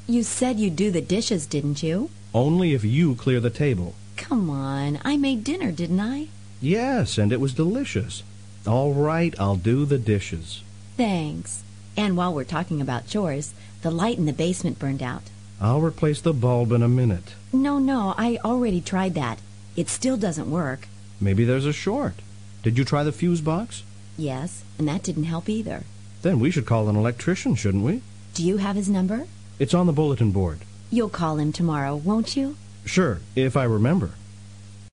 You said you'd do the dishes, didn't you? Only if you clear the table. Come on, I made dinner, didn't I? Yes, and it was delicious. All right, I'll do the dishes. Thanks. And while we're talking about chores, the light in the basement burned out. I'll replace the bulb in a minute. No, I already tried that. It still doesn't work. Maybe there's a short. Did you try the fuse box? Yes, and that didn't help either. Then we should call an electrician, shouldn't we? Do you have his number? It's on the bulletin board. You'll call him tomorrow, won't you? Sure, if I remember.